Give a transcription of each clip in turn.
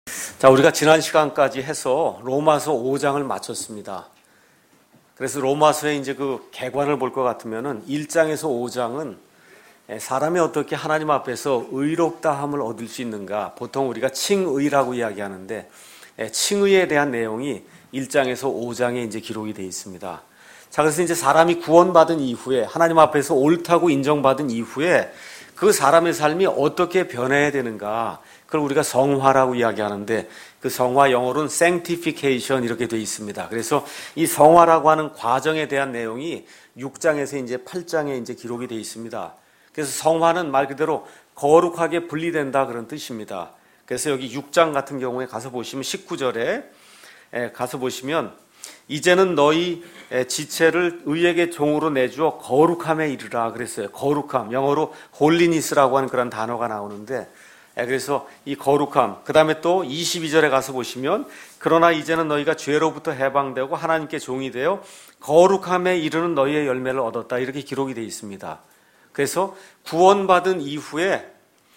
자, 우리가 지난 시간까지 해서 로마서 5장을 마쳤습니다. 그래서 로마서의 이제 그 개관을 볼 것 같으면은 1장에서 5장은 사람이 어떻게 하나님 앞에서 의롭다함을 얻을 수 있는가, 보통 우리가 칭의라고 이야기하는데 칭의에 대한 내용이 1장에서 5장에 이제 기록이 되어 있습니다. 자, 그래서 이제 사람이 구원받은 이후에, 하나님 앞에서 옳다고 인정받은 이후에 그 사람의 삶이 어떻게 변해야 되는가, 그걸 우리가 성화라고 이야기하는데, 그 성화 영어로는 sanctification 이렇게 되어 있습니다. 그래서 이 성화라고 하는 과정에 대한 내용이 6장에서 이제 8장에 이제 기록이 되어 있습니다. 그래서 성화는 말 그대로 거룩하게 분리된다 그런 뜻입니다. 그래서 여기 6장 같은 경우에 가서 보시면 19절에 가서 보시면 이제는 너희 지체를 의에게 종으로 내주어 거룩함에 이르라 그랬어요. 거룩함, 영어로 holiness라고 하는 그런 단어가 나오는데, 그래서 이 거룩함, 그 다음에 또 22절에 가서 보시면 그러나 이제는 너희가 죄로부터 해방되고 하나님께 종이 되어 거룩함에 이르는 너희의 열매를 얻었다, 이렇게 기록이 되어 있습니다. 그래서 구원받은 이후에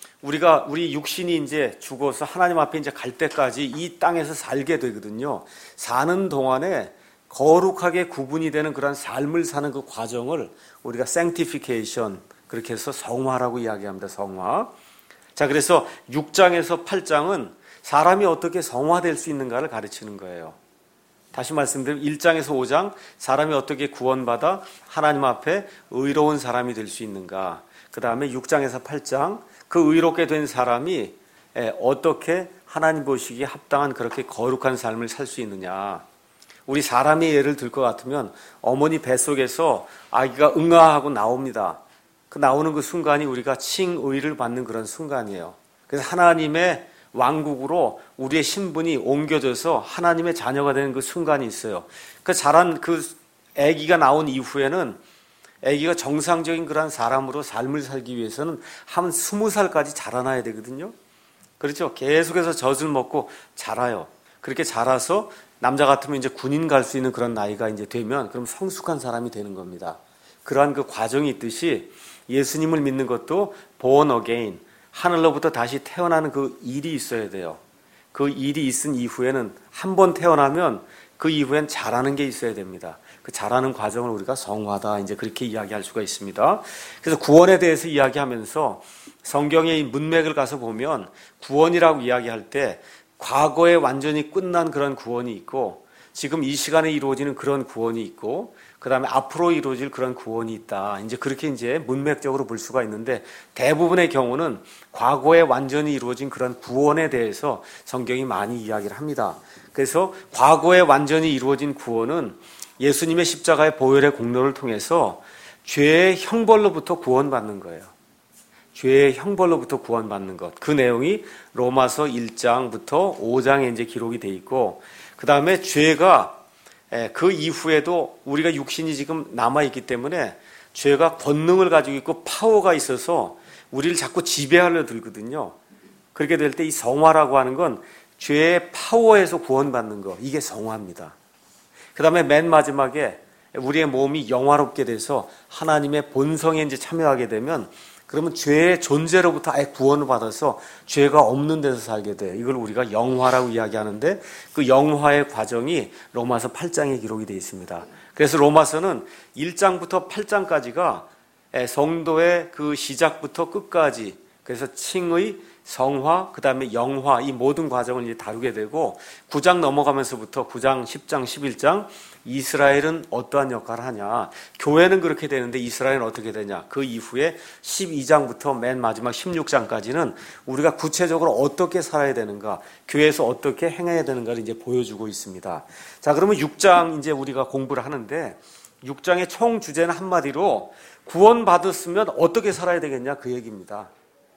우리 육신이 이제 죽어서 하나님 앞에 이제 갈 때까지 이 땅에서 살게 되거든요. 사는 동안에 거룩하게 구분이 되는 그런 삶을 사는 그 과정을 우리가 sanctification, 그렇게 해서 성화라고 이야기합니다. 성화. 자, 그래서 6장에서 8장은 사람이 어떻게 성화될 수 있는가를 가르치는 거예요. 다시 말씀드리면 1장에서 5장 사람이 어떻게 구원받아 하나님 앞에 의로운 사람이 될 수 있는가, 그 다음에 6장에서 8장 그 의롭게 된 사람이 어떻게 하나님 보시기에 합당한 그렇게 거룩한 삶을 살 수 있느냐. 우리 사람의 예를 들 것 같으면 어머니 뱃속에서 아기가 응아하고 나옵니다. 그 나오는 그 순간이 우리가 칭의를 받는 그런 순간이에요. 그래서 하나님의 왕국으로 우리의 신분이 옮겨져서 하나님의 자녀가 되는 그 순간이 있어요. 그 자란 그 아기가 나온 이후에는 아기가 정상적인 그런 사람으로 삶을 살기 위해서는 한 20살까지 자라나야 되거든요. 그렇죠? 계속해서 젖을 먹고 자라요. 그렇게 자라서 남자 같으면 이제 군인 갈 수 있는 그런 나이가 이제 되면 그럼 성숙한 사람이 되는 겁니다. 그러한 그 과정이 있듯이 예수님을 믿는 것도 born again, 하늘로부터 다시 태어나는 그 일이 있어야 돼요. 그 일이 있은 이후에는 한 번 태어나면 그 이후엔 자라는 게 있어야 됩니다. 그 자라는 과정을 우리가 성화다, 이제 그렇게 이야기할 수가 있습니다. 그래서 구원에 대해서 이야기하면서 성경의 이 문맥을 가서 보면 구원이라고 이야기할 때 과거에 완전히 끝난 그런 구원이 있고, 지금 이 시간에 이루어지는 그런 구원이 있고, 그 다음에 앞으로 이루어질 그런 구원이 있다. 이제 그렇게 이제 문맥적으로 볼 수가 있는데, 대부분의 경우는 과거에 완전히 이루어진 그런 구원에 대해서 성경이 많이 이야기를 합니다. 그래서 과거에 완전히 이루어진 구원은 예수님의 십자가의 보혈의 공로를 통해서 죄의 형벌로부터 구원받는 거예요. 죄의 형벌로부터 구원받는 것. 그 내용이 로마서 1장부터 5장에 이제 기록이 돼 있고, 그 다음에 죄가 그 이후에도 우리가 육신이 지금 남아있기 때문에 죄가 권능을 가지고 있고 파워가 있어서 우리를 자꾸 지배하려 들거든요. 그렇게 될 때 이 성화라고 하는 건 죄의 파워에서 구원받는 것, 이게 성화입니다. 그 다음에 맨 마지막에 우리의 몸이 영화롭게 돼서 하나님의 본성에 이제 참여하게 되면, 그러면 죄의 존재로부터 아예 구원을 받아서 죄가 없는 데서 살게 돼요. 이걸 우리가 영화라고 이야기하는데, 그 영화의 과정이 로마서 8장에 기록이 되어 있습니다. 그래서 로마서는 1장부터 8장까지가 성도의 그 시작부터 끝까지, 그래서 칭의, 성화, 그 다음에 영화, 이 모든 과정을 이제 다루게 되고, 9장 넘어가면서부터 9장, 10장, 11장, 이스라엘은 어떠한 역할을 하냐, 교회는 그렇게 되는데 이스라엘은 어떻게 되냐, 그 이후에 12장부터 맨 마지막 16장까지는 우리가 구체적으로 어떻게 살아야 되는가, 교회에서 어떻게 행해야 되는가를 이제 보여주고 있습니다. 자, 그러면 6장 이제 우리가 공부를 하는데, 6장의 총 주제는 한마디로 구원받았으면 어떻게 살아야 되겠냐, 그 얘기입니다.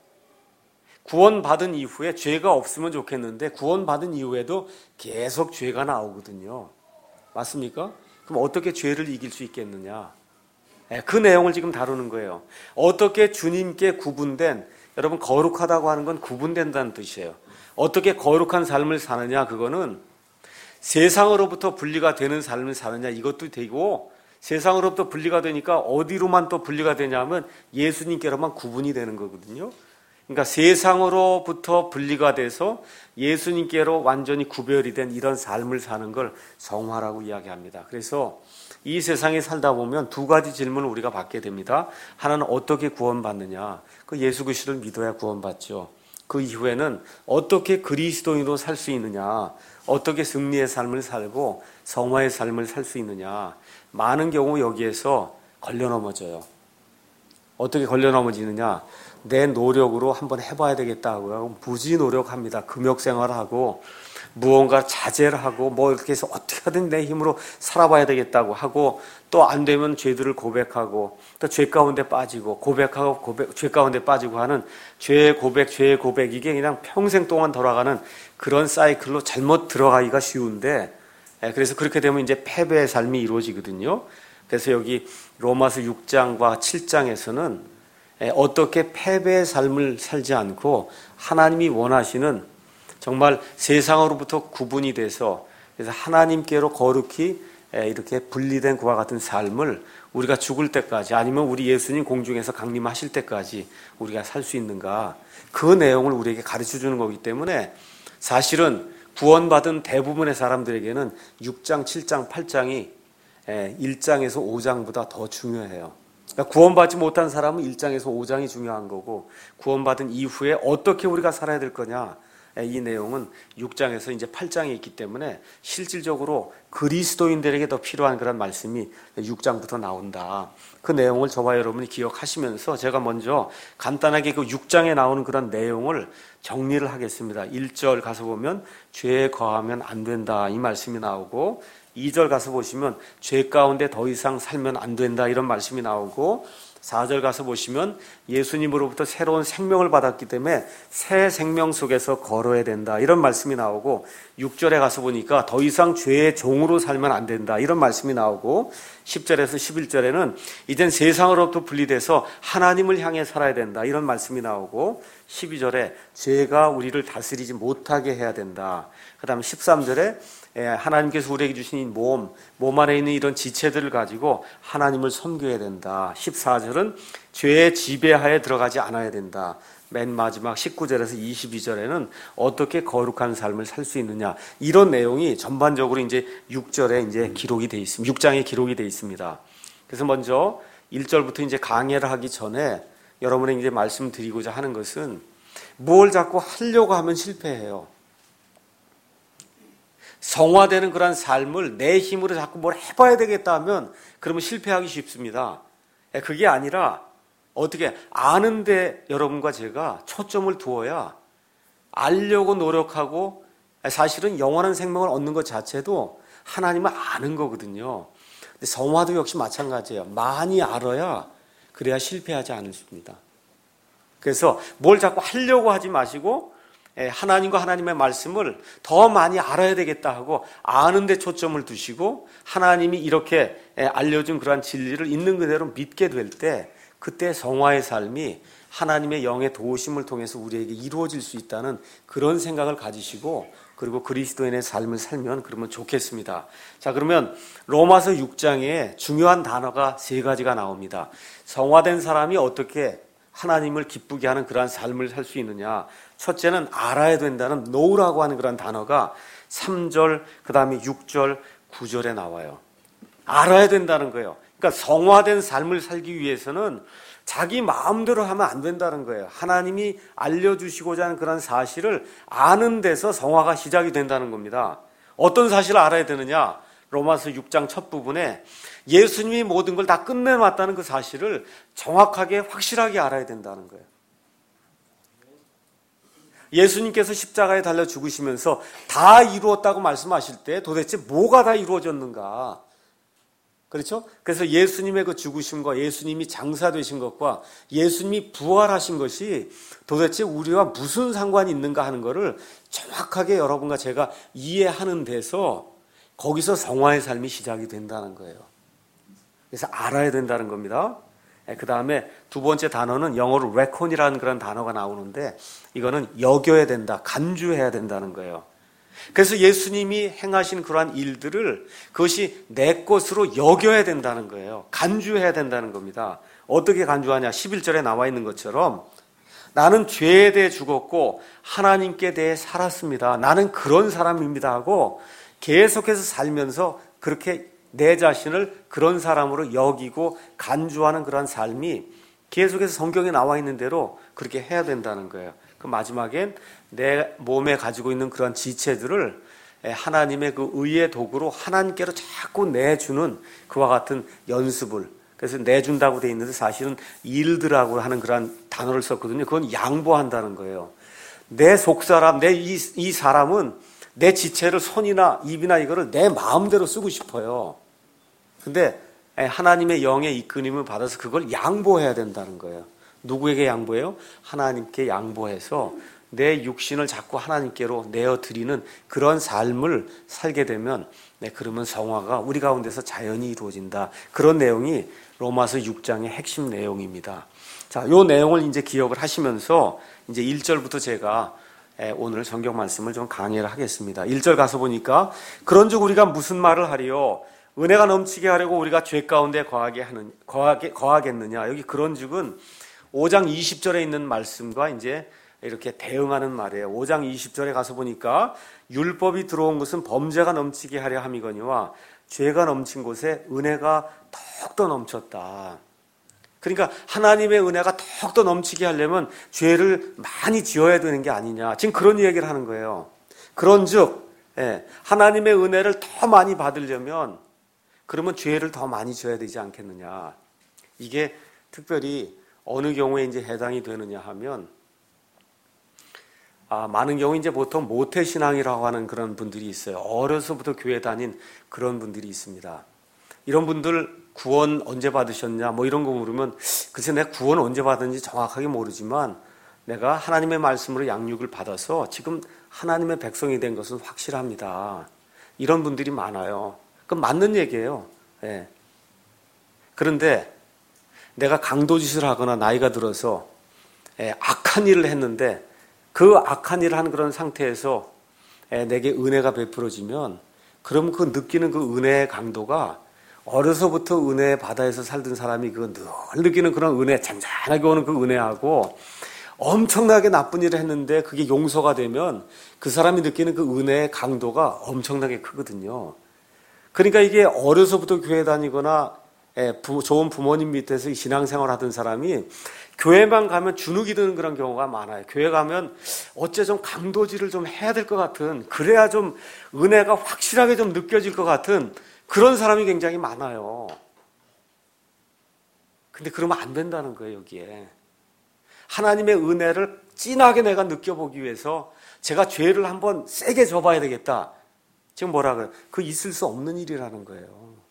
구원받은 이후에 죄가 없으면 좋겠는데 구원받은 이후에도 계속 죄가 나오거든요. 맞습니까? 그럼 어떻게 죄를 이길 수 있겠느냐? 그 내용을 지금 다루는 거예요. 어떻게 주님께 구분된, 여러분 거룩하다고 하는 건 구분된다는 뜻이에요. 어떻게 거룩한 삶을 사느냐, 그거는 세상으로부터 분리가 되는 삶을 사느냐, 이것도 되고, 세상으로부터 분리가 되니까 어디로만 또 분리가 되냐면 예수님께로만 구분이 되는 거거든요. 그러니까 세상으로부터 분리가 돼서 예수님께로 완전히 구별이 된 이런 삶을 사는 걸 성화라고 이야기합니다. 그래서 이 세상에 살다 보면 두 가지 질문을 우리가 받게 됩니다. 하나는 어떻게 구원받느냐? 그 예수 그리스도를 믿어야 구원받죠. 그 이후에는 어떻게 그리스도인으로 살 수 있느냐? 어떻게 승리의 삶을 살고 성화의 삶을 살 수 있느냐? 많은 경우 여기에서 걸려 넘어져요. 어떻게 걸려 넘어지느냐? 내 노력으로 한번 해봐야 되겠다 하고요. 무지 노력합니다. 금욕생활을 하고 무언가 자제를 하고 뭐 이렇게 해서 어떻게든 내 힘으로 살아봐야 되겠다고 하고 또 안 되면 죄들을 고백하고 또 죄 가운데 빠지고 고백하고 죄 가운데 빠지고 하는 죄의 고백 이게 그냥 평생 동안 돌아가는 그런 사이클로 잘못 들어가기가 쉬운데 그래서 그렇게 되면 이제 패배의 삶이 이루어지거든요. 그래서 여기 로마서 6장과 7장에서는 어떻게 패배의 삶을 살지 않고 하나님이 원하시는 정말 세상으로부터 구분이 돼서 그래서 하나님께로 거룩히 이렇게 분리된 그와 같은 삶을 우리가 죽을 때까지 아니면 우리 예수님 공중에서 강림하실 때까지 우리가 살 수 있는가 그 내용을 우리에게 가르쳐 주는 거기 때문에 사실은 구원받은 대부분의 사람들에게는 6장, 7장, 8장이 1장에서 5장보다 더 중요해요. 그러니까 구원받지 못한 사람은 1장에서 5장이 중요한 거고 구원받은 이후에 어떻게 우리가 살아야 될 거냐 이 내용은 6장에서 이제 8장에 있기 때문에 실질적으로 그리스도인들에게 더 필요한 그런 말씀이 6장부터 나온다. 그 내용을 저와 여러분이 기억하시면서 제가 먼저 간단하게 그 6장에 나오는 그런 내용을 정리를 하겠습니다. 1절 가서 보면 죄에 거하면 안 된다 이 말씀이 나오고 2절 가서 보시면 죄 가운데 더 이상 살면 안 된다 이런 말씀이 나오고 4절 가서 보시면 예수님으로부터 새로운 생명을 받았기 때문에 새 생명 속에서 걸어야 된다 이런 말씀이 나오고 6절에 가서 보니까 더 이상 죄의 종으로 살면 안 된다 이런 말씀이 나오고 10절에서 11절에는 이젠 세상으로부터 분리돼서 하나님을 향해 살아야 된다 이런 말씀이 나오고 12절에 죄가 우리를 다스리지 못하게 해야 된다. 그 다음에 13절에 하나님께서 우리에게 주신 이 몸 안에 있는 이런 지체들을 가지고 하나님을 섬겨야 된다. 14절은 죄의 지배하에 들어가지 않아야 된다. 맨 마지막 19절에서 22절에는 어떻게 거룩한 삶을 살 수 있느냐. 이런 내용이 전반적으로 이제 6절에 이제 기록이 되어 있습니다. 6장에 기록이 되어 있습니다. 그래서 먼저 1절부터 이제 강해를 하기 전에 여러분에게 이제 말씀드리고자 하는 것은 뭘 자꾸 하려고 하면 실패해요. 성화되는 그런 삶을 내 힘으로 자꾸 뭘 해봐야 되겠다 하면 그러면 실패하기 쉽습니다. 그게 아니라 어떻게 아는데 여러분과 제가 초점을 두어야 알려고 노력하고 사실은 영원한 생명을 얻는 것 자체도 하나님을 아는 거거든요. 근데 성화도 역시 마찬가지예요. 많이 알아야 그래야 실패하지 않습니다. 그래서 뭘 자꾸 하려고 하지 마시고 하나님과 하나님의 말씀을 더 많이 알아야 되겠다 하고 아는 데 초점을 두시고 하나님이 이렇게 알려준 그러한 진리를 있는 그대로 믿게 될 때 그때 성화의 삶이 하나님의 영의 도우심을 통해서 우리에게 이루어질 수 있다는 그런 생각을 가지시고 그리고 그리스도인의 삶을 살면 그러면 좋겠습니다. 자, 그러면 로마서 6장에 중요한 단어가 세 가지가 나옵니다. 성화된 사람이 어떻게 하나님을 기쁘게 하는 그러한 삶을 살 수 있느냐. 첫째는 알아야 된다는 know라고 하는 그런 단어가 3절, 그 다음에 6절, 9절에 나와요. 알아야 된다는 거예요. 그러니까 성화된 삶을 살기 위해서는 자기 마음대로 하면 안 된다는 거예요. 하나님이 알려주시고자 하는 그런 사실을 아는 데서 성화가 시작이 된다는 겁니다. 어떤 사실을 알아야 되느냐? 로마서 6장 첫 부분에 예수님이 모든 걸 다 끝내놨다는 그 사실을 정확하게 확실하게 알아야 된다는 거예요. 예수님께서 십자가에 달려 죽으시면서 다 이루었다고 말씀하실 때 도대체 뭐가 다 이루어졌는가? 그렇죠? 그래서 예수님의 그 죽으심과 예수님이 장사되신 것과 예수님이 부활하신 것이 도대체 우리와 무슨 상관이 있는가 하는 것을 정확하게 여러분과 제가 이해하는 데서 거기서 성화의 삶이 시작이 된다는 거예요. 그래서 알아야 된다는 겁니다. 그 다음에 두 번째 단어는 영어로 reckon이라는 그런 단어가 나오는데 이거는 여겨야 된다, 간주해야 된다는 거예요. 그래서 예수님이 행하신 그러한 일들을 그것이 내 것으로 여겨야 된다는 거예요. 간주해야 된다는 겁니다. 어떻게 간주하냐? 11절에 나와 있는 것처럼 나는 죄에 대해 죽었고 하나님께 대해 살았습니다. 나는 그런 사람입니다 하고 계속해서 살면서 그렇게 내 자신을 그런 사람으로 여기고 간주하는 그런 삶이 계속해서 성경에 나와 있는 대로 그렇게 해야 된다는 거예요. 그 마지막엔 내 몸에 가지고 있는 그런 지체들을 하나님의 그 의의 도구로 하나님께로 자꾸 내주는 그와 같은 연습을, 그래서 내준다고 돼 있는데 사실은 일드라고 하는 그런 단어를 썼거든요. 그건 양보한다는 거예요. 내 속사람, 이 사람은 내 지체를 손이나 입이나 이거를 내 마음대로 쓰고 싶어요. 근데 하나님의 영의 이끌림을 받아서 그걸 양보해야 된다는 거예요. 누구에게 양보해요? 하나님께 양보해서 내 육신을 자꾸 하나님께로 내어드리는 그런 삶을 살게 되면 그러면 성화가 우리 가운데서 자연히 이루어진다. 그런 내용이 로마서 6장의 핵심 내용입니다. 자, 요 내용을 이제 기억을 하시면서 이제 1절부터 제가 오늘 성경 말씀을 좀 강의를 하겠습니다. 1절 가서 보니까 그런즉 우리가 무슨 말을 하리요? 은혜가 넘치게 하려고 우리가 죄 가운데 거하겠느냐? 여기 그런즉은 5장 20절에 있는 말씀과 이제 이렇게 대응하는 말이에요. 5장 20절에 가서 보니까 율법이 들어온 것은 범죄가 넘치게 하려 함이거니와 죄가 넘친 곳에 은혜가 더욱더 넘쳤다. 그러니까 하나님의 은혜가 더욱더 넘치게 하려면 죄를 많이 지어야 되는 게 아니냐. 지금 그런 얘기를 하는 거예요. 그런즉 하나님의 은혜를 더 많이 받으려면 그러면 죄를 더 많이 지어야 되지 않겠느냐. 이게 특별히 어느 경우에 이제 해당이 되느냐 하면 많은 경우 이제 보통 모태신앙이라고 하는 그런 분들이 있어요. 어려서부터 교회 다닌 그런 분들이 있습니다. 이런 분들 구원 언제 받으셨냐 뭐 이런 거 물으면 글쎄 내가 구원 언제 받았는지 정확하게 모르지만 내가 하나님의 말씀으로 양육을 받아서 지금 하나님의 백성이 된 것은 확실합니다. 이런 분들이 많아요. 그건 맞는 얘기예요. 예. 그런데 내가 강도짓을 하거나 나이가 들어서 악한 일을 했는데 그 악한 일을 한 그런 상태에서 내게 은혜가 베풀어지면 그럼 그 느끼는 그 은혜의 강도가 어려서부터 은혜의 바다에서 살던 사람이 그 늘 느끼는 그런 은혜, 잔잔하게 오는 그 은혜하고 엄청나게 나쁜 일을 했는데 그게 용서가 되면 그 사람이 느끼는 그 은혜의 강도가 엄청나게 크거든요. 그러니까 이게 어려서부터 교회 다니거나 좋은 부모님 밑에서 신앙생활 하던 사람이 교회만 가면 주눅이 드는 그런 경우가 많아요. 교회 가면 어째 좀 강도질을 좀 해야 될 것 같은, 그래야 좀 은혜가 확실하게 좀 느껴질 것 같은 그런 사람이 굉장히 많아요. 근데 그러면 안 된다는 거예요, 여기에. 하나님의 은혜를 진하게 내가 느껴보기 위해서 제가 죄를 한번 세게 져봐야 되겠다. 지금 뭐라 그래요? 그 있을 수 없는 일이라는 거예요.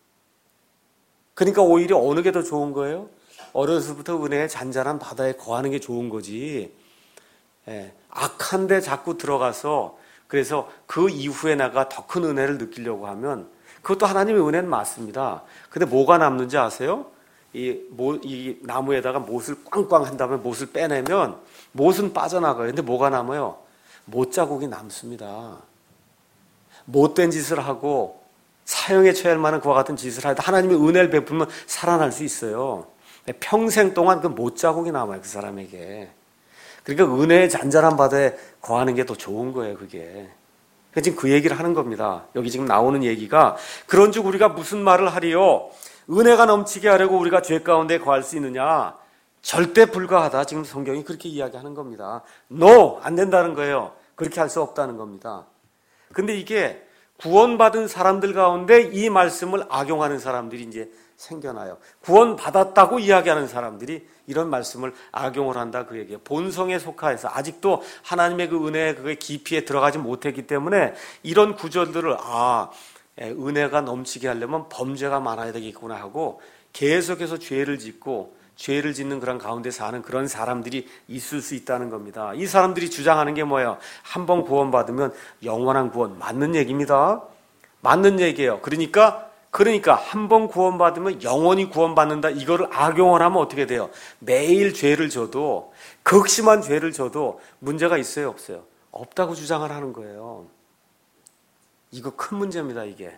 그러니까 오히려 어느 게 더 좋은 거예요? 어려서부터 은혜의 잔잔한 바다에 거하는 게 좋은 거지. 악한 데 자꾸 들어가서 그래서 그 이후에 내가 더 큰 은혜를 느끼려고 하면 그것도 하나님의 은혜는 맞습니다. 근데 뭐가 남는지 아세요? 이 나무에다가 못을 꽝꽝 한 다음에 못을 빼내면 못은 빠져나가요. 근데 뭐가 남아요? 못 자국이 남습니다. 못된 짓을 하고 사형에 처할 만한 그와 같은 짓을 하다 하나님의 은혜를 베풀면 살아날 수 있어요. 평생 동안 그 못 자국이 남아요, 그 사람에게. 그러니까 은혜의 잔잔한 바다에 거하는 게 더 좋은 거예요, 그게. 지금 그 얘기를 하는 겁니다. 여기 지금 나오는 얘기가 그런즉 우리가 무슨 말을 하리요? 은혜가 넘치게 하려고 우리가 죄 가운데 거할 수 있느냐? 절대 불가하다. 지금 성경이 그렇게 이야기하는 겁니다. No! 안 된다는 거예요. 그렇게 할 수 없다는 겁니다. 근데 이게 구원받은 사람들 가운데 이 말씀을 악용하는 사람들이 이제 생겨나요. 구원받았다고 이야기하는 사람들이 이런 말씀을 악용을 한다 그 얘기예요. 본성에 속하여서 아직도 하나님의 그 은혜의 그 깊이에 들어가지 못했기 때문에 이런 구절들을 은혜가 넘치게 하려면 범죄가 많아야 되겠구나 하고 계속해서 죄를 짓고 죄를 짓는 그런 가운데 사는 그런 사람들이 있을 수 있다는 겁니다. 이 사람들이 주장하는 게 뭐예요? 한 번 구원받으면 영원한 구원. 맞는 얘기입니다. 맞는 얘기예요. 그러니까 한 번 구원받으면 영원히 구원받는다. 이거를 악용을 하면 어떻게 돼요? 매일 죄를 져도, 극심한 죄를 져도 문제가 있어요, 없어요? 없다고 주장을 하는 거예요. 이거 큰 문제입니다, 이게.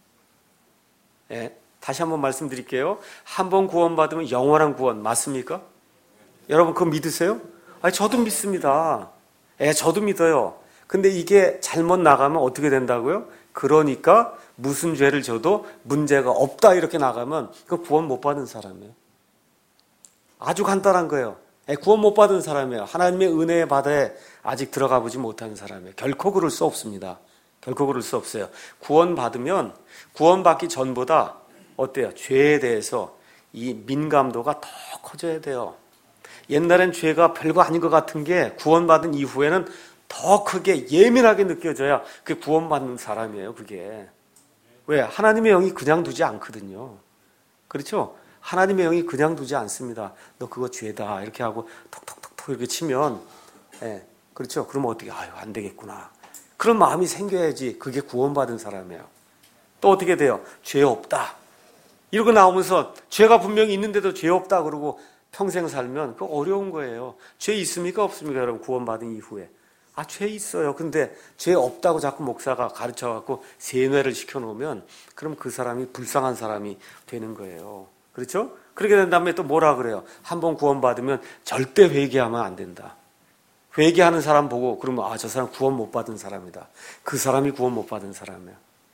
다시 한번 말씀드릴게요. 한 번 구원받으면 영원한 구원 맞습니까? 여러분 그거 믿으세요? 아니, 저도 믿습니다. 저도 믿어요. 근데 이게 잘못 나가면 어떻게 된다고요? 그러니까 무슨 죄를 져도 문제가 없다 이렇게 나가면 그 구원 못 받은 사람이에요. 아주 간단한 거예요. 구원 못 받은 사람이에요. 하나님의 은혜의 바다에 아직 들어가 보지 못한 사람이에요. 결코 그럴 수 없습니다. 결코 그럴 수 없어요. 구원받으면 구원받기 전보다 어때요? 죄에 대해서 이 민감도가 더 커져야 돼요. 옛날엔 죄가 별거 아닌 것 같은 게 구원받은 이후에는 더 크게 예민하게 느껴져야 그게 구원받는 사람이에요. 그게. 왜? 하나님의 영이 그냥 두지 않거든요. 그렇죠? 하나님의 영이 그냥 두지 않습니다. 너 그거 죄다 이렇게 하고 톡톡톡톡 이렇게 치면 그렇죠? 그러면 어떻게 아유 안 되겠구나. 그런 마음이 생겨야지 그게 구원받은 사람이에요. 또 어떻게 돼요? 죄 없다. 이러고 나오면서 죄가 분명히 있는데도 죄 없다 그러고 평생 살면 그거 어려운 거예요. 죄 있습니까? 없습니까? 여러분 구원받은 이후에. 아, 죄 있어요. 근데 죄 없다고 자꾸 목사가 가르쳐갖고 세뇌를 시켜놓으면 그럼 그 사람이 불쌍한 사람이 되는 거예요. 그렇죠? 그렇게 된 다음에 또 뭐라 그래요? 한번 구원받으면 절대 회개하면 안 된다. 회개하는 사람 보고 그러면 아, 저 사람 구원 못 받은 사람이다. 그 사람이 구원 못 받은 사람이에요.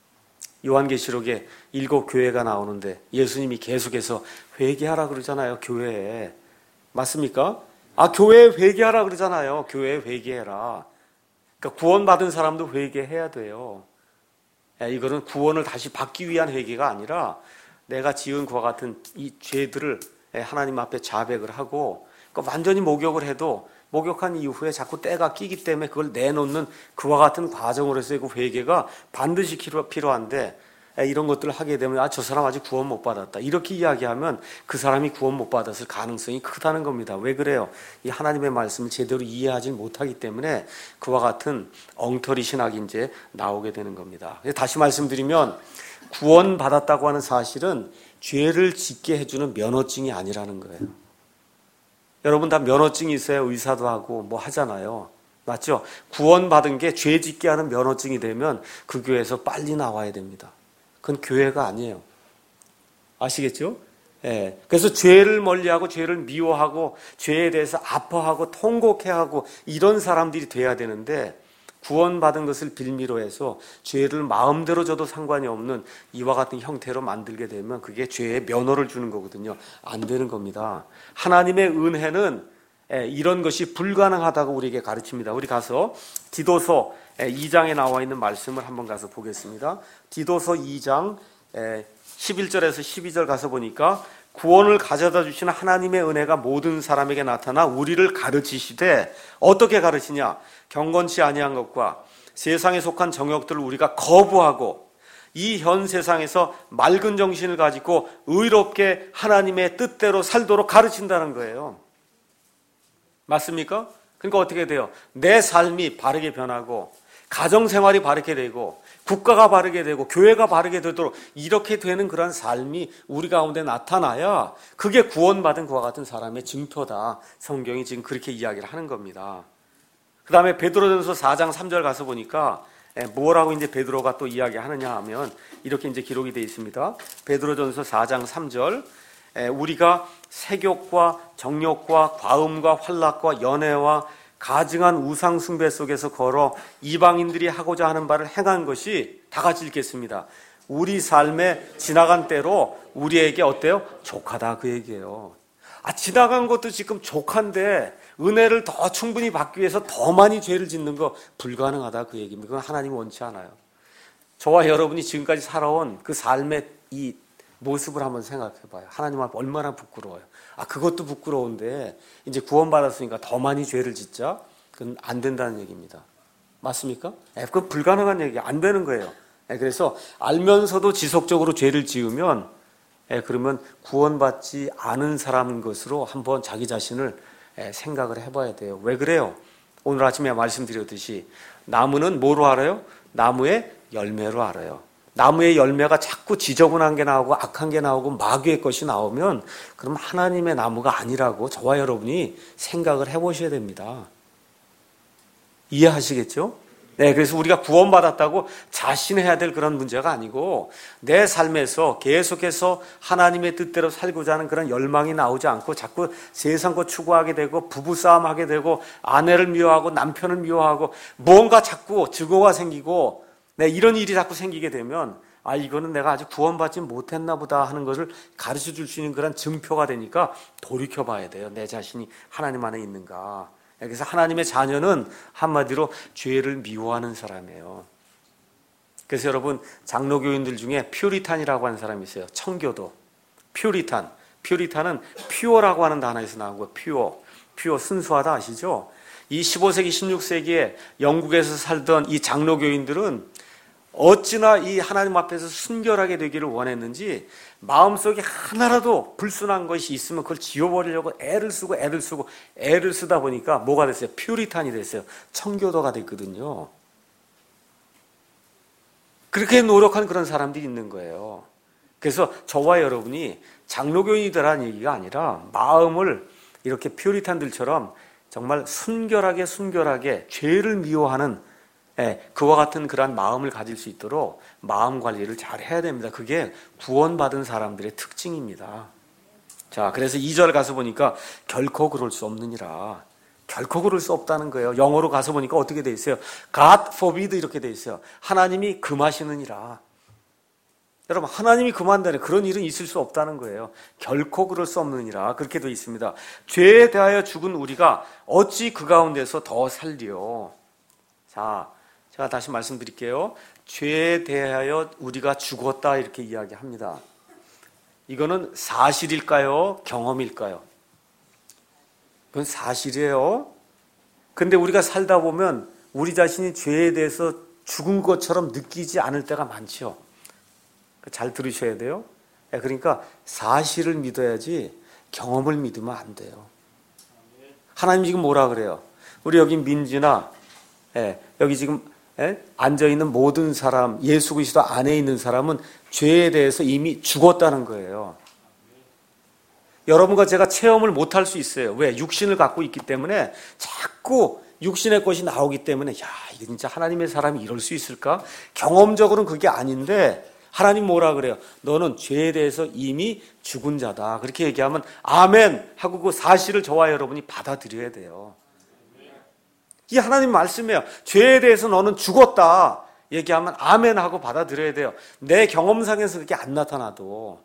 요한계시록에 7 교회가 나오는데 예수님이 계속해서 회개하라 그러잖아요. 교회에. 맞습니까? 아, 교회에 회개하라 그러잖아요. 교회에 회개해라. 그러니까 구원받은 사람도 회개해야 돼요. 이거는 구원을 다시 받기 위한 회개가 아니라 내가 지은 그와 같은 이 죄들을 하나님 앞에 자백을 하고 그러니까 완전히 목욕을 해도 목욕한 이후에 자꾸 때가 끼기 때문에 그걸 내놓는 그와 같은 과정으로서의 그 회개가 반드시 필요한데 이런 것들을 하게 되면 아, 저 사람 아직 구원 못 받았다. 이렇게 이야기하면 그 사람이 구원 못 받았을 가능성이 크다는 겁니다. 왜 그래요? 이 하나님의 말씀을 제대로 이해하지 못하기 때문에 그와 같은 엉터리 신학이 이제 나오게 되는 겁니다. 다시 말씀드리면 구원 받았다고 하는 사실은 죄를 짓게 해주는 면허증이 아니라는 거예요. 여러분 다 면허증이 있어야 의사도 하고 뭐 하잖아요. 맞죠? 구원받은 게 죄 짓게 하는 면허증이 되면 그 교회에서 빨리 나와야 됩니다. 그건 교회가 아니에요. 아시겠죠? 예. 그래서 죄를 멀리하고 죄를 미워하고 죄에 대해서 아파하고 통곡해하고 이런 사람들이 돼야 되는데 구원받은 것을 빌미로 해서 죄를 마음대로 져도 상관이 없는 이와 같은 형태로 만들게 되면 그게 죄의 면허를 주는 거거든요. 안 되는 겁니다. 하나님의 은혜는 이런 것이 불가능하다고 우리에게 가르칩니다. 우리 가서 디도서 2장에 나와 있는 말씀을 한번 가서 보겠습니다. 디도서 2장 11절에서 12절 가서 보니까 구원을 가져다 주시는 하나님의 은혜가 모든 사람에게 나타나 우리를 가르치시되 어떻게 가르치냐? 경건치 아니한 것과 세상에 속한 정욕들을 우리가 거부하고 이 현 세상에서 맑은 정신을 가지고 의롭게 하나님의 뜻대로 살도록 가르친다는 거예요. 맞습니까? 그러니까 어떻게 돼요? 내 삶이 바르게 변하고 가정생활이 바르게 되고 국가가 바르게 되고 교회가 바르게 되도록 이렇게 되는 그런 삶이 우리 가운데 나타나야 그게 구원받은 그와 같은 사람의 증표다. 성경이 지금 그렇게 이야기를 하는 겁니다. 그 다음에 베드로전서 4장 3절 가서 보니까 뭐라고 이제 베드로가 또 이야기하느냐 하면 이렇게 이제 기록이 되어 있습니다. 베드로전서 4장 3절 우리가 색욕과 정욕과 과음과 환락과 연애와 가증한 우상 숭배 속에서 걸어 이방인들이 하고자 하는 바를 행한 것이 다 같이 읽겠습니다. 우리 삶에 지나간 때로 우리에게 어때요? 족하다 그 얘기예요. 아, 지나간 것도 지금 족한데 은혜를 더 충분히 받기 위해서 더 많이 죄를 짓는 거 불가능하다 그 얘기입니다. 그건 하나님 원치 않아요. 저와 여러분이 지금까지 살아온 그 삶의 이 모습을 한번 생각해 봐요. 하나님 앞에 얼마나 부끄러워요. 아, 그것도 부끄러운데 이제 구원받았으니까 더 많이 죄를 짓자? 그건 안 된다는 얘기입니다. 맞습니까? 그건 불가능한 얘기, 안 되는 거예요. 그래서 알면서도 지속적으로 죄를 지으면 그러면 구원받지 않은 사람인 것으로 한번 자기 자신을 생각을 해봐야 돼요. 왜 그래요? 오늘 아침에 말씀드렸듯이 나무는 뭐로 알아요? 나무의 열매로 알아요. 나무의 열매가 자꾸 지저분한 게 나오고 악한 게 나오고 마귀의 것이 나오면 그럼 하나님의 나무가 아니라고 저와 여러분이 생각을 해보셔야 됩니다. 이해하시겠죠? 네, 그래서 우리가 구원받았다고 자신해야 될 그런 문제가 아니고 내 삶에서 계속해서 하나님의 뜻대로 살고자 하는 그런 열망이 나오지 않고 자꾸 세상 것 추구하게 되고 부부싸움 하게 되고 아내를 미워하고 남편을 미워하고 뭔가 자꾸 증오가 생기고 네, 이런 일이 자꾸 생기게 되면 이거는 내가 아직 구원받지 못했나 보다 하는 것을 가르쳐 줄 수 있는 그런 증표가 되니까 돌이켜 봐야 돼요. 내 자신이 하나님 안에 있는가. 그래서 하나님의 자녀는 한마디로 죄를 미워하는 사람이에요. 그래서 여러분 장로교인들 중에 퓨리탄이라고 하는 사람이 있어요. 청교도. 퓨리탄은 퓨어라고 하는 단어에서 나온 거예요. 퓨어 순수하다 아시죠? 이 15세기 16세기에 영국에서 살던 이 장로교인들은 어찌나 이 하나님 앞에서 순결하게 되기를 원했는지 마음속에 하나라도 불순한 것이 있으면 그걸 지워버리려고 애를 쓰다 보니까 뭐가 됐어요? 퓨리탄이 됐어요. 청교도가 됐거든요. 그렇게 노력한 그런 사람들이 있는 거예요. 그래서 저와 여러분이 장로교인이더라는 얘기가 아니라 마음을 이렇게 퓨리탄들처럼 정말 순결하게 죄를 미워하는 그와 같은 그러한 마음을 가질 수 있도록 마음 관리를 잘 해야 됩니다. 그게 구원받은 사람들의 특징입니다. 자, 그래서 2절 가서 보니까 결코 그럴 수 없느니라. 결코 그럴 수 없다는 거예요. 영어로 가서 보니까 어떻게 돼 있어요? God forbid 이렇게 돼 있어요. 하나님이 금하시느니라. 여러분, 하나님이 금한다는 그런 일은 있을 수 없다는 거예요. 결코 그럴 수 없느니라. 그렇게 돼 있습니다. 죄에 대하여 죽은 우리가 어찌 그 가운데서 더 살리요. 자, 제가 다시 말씀드릴게요. 죄에 대하여 우리가 죽었다 이렇게 이야기합니다. 이거는 사실일까요? 경험일까요? 그건 사실이에요. 근데 우리가 살다 보면 우리 자신이 죄에 대해서 죽은 것처럼 느끼지 않을 때가 많죠. 잘 들으셔야 돼요. 그러니까 사실을 믿어야지 경험을 믿으면 안 돼요. 하나님 지금 뭐라 그래요? 우리 여기 민지나 여기 지금 앉아있는 모든 사람, 예수 그리스도 안에 있는 사람은 죄에 대해서 이미 죽었다는 거예요. 여러분과 제가 체험을 못할 수 있어요. 왜? 육신을 갖고 있기 때문에 자꾸 육신의 것이 나오기 때문에 이게 진짜 하나님의 사람이 이럴 수 있을까? 경험적으로는 그게 아닌데 하나님 뭐라 그래요? 너는 죄에 대해서 이미 죽은 자다. 그렇게 얘기하면 아멘 하고 그 사실을 저와 여러분이 받아들여야 돼요. 이 하나님 말씀이에요. 죄에 대해서 너는 죽었다 얘기하면 아멘 하고 받아들여야 돼요. 내 경험상에서 그게 안 나타나도.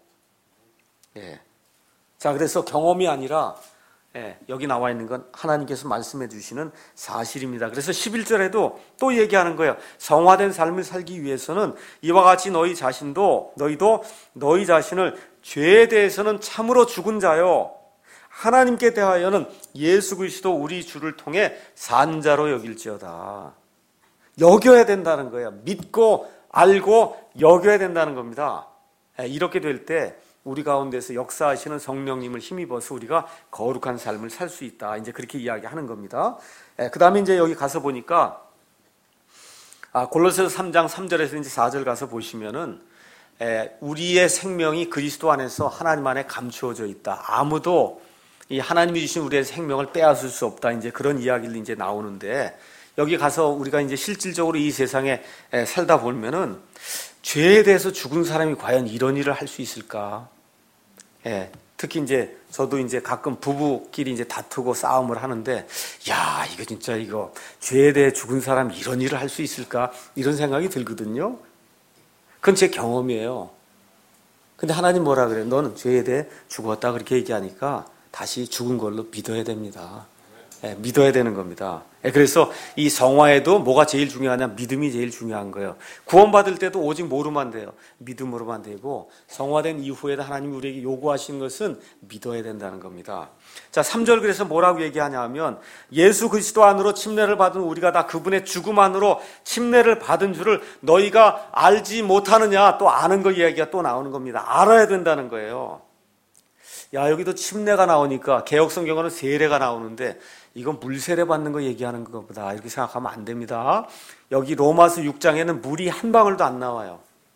자, 그래서 경험이 아니라 여기 나와 있는 건 하나님께서 말씀해 주시는 사실입니다. 그래서 11절에도 또 얘기하는 거예요. 성화된 삶을 살기 위해서는 이와 같이 너희도 너희 자신을 죄에 대해서는 참으로 죽은 자요 하나님께 대하여는 예수 그리스도 우리 주를 통해 산 자로 여길지어다. 여겨야 된다는 거예요. 믿고 알고 여겨야 된다는 겁니다. 이렇게 될 때 우리 가운데서 역사하시는 성령님을 힘입어서 우리가 거룩한 삶을 살 수 있다. 이제 그렇게 이야기하는 겁니다. 그 다음에 이제 여기 가서 보니까 골로새서 3장 3절에서 이제 4절 가서 보시면은 우리의 생명이 그리스도 안에서 하나님 안에 감추어져 있다. 아무도 이 하나님이 주신 우리의 생명을 빼앗을 수 없다. 이제 그런 이야기를 이제 나오는데 여기 가서 우리가 이제 실질적으로 이 세상에 살다 보면은 죄에 대해서 죽은 사람이 과연 이런 일을 할 수 있을까? 특히 이제 저도 이제 가끔 부부끼리 이제 다투고 싸움을 하는데, 이거 진짜 죄에 대해 죽은 사람이 이런 일을 할 수 있을까? 이런 생각이 들거든요. 그건 제 경험이에요. 근데 하나님 뭐라 그래요? 너는 죄에 대해 죽었다 그렇게 얘기하니까 다시 죽은 걸로 믿어야 됩니다. 믿어야 되는 겁니다. 그래서 이 성화에도 뭐가 제일 중요하냐? 믿음이 제일 중요한 거예요. 구원받을 때도 오직 뭐로만 돼요? 믿음으로만 되고 성화된 이후에도 하나님이 우리에게 요구하시는 것은 믿어야 된다는 겁니다. 자, 3절 그래서 뭐라고 얘기하냐면 예수 그리스도 안으로 침례를 받은 우리가 다 그분의 죽음 안으로 침례를 받은 줄을 너희가 알지 못하느냐? 또 아는 거 이야기가 또 나오는 겁니다. 알아야 된다는 거예요. 여기도 침례가 나오니까 개역성경에는 세례가 나오는데 이건 물세례 받는 거 얘기하는 것보다 이렇게 생각하면 안 됩니다. 여기 로마서 6장에는 물이 한 방울도 안 나와요.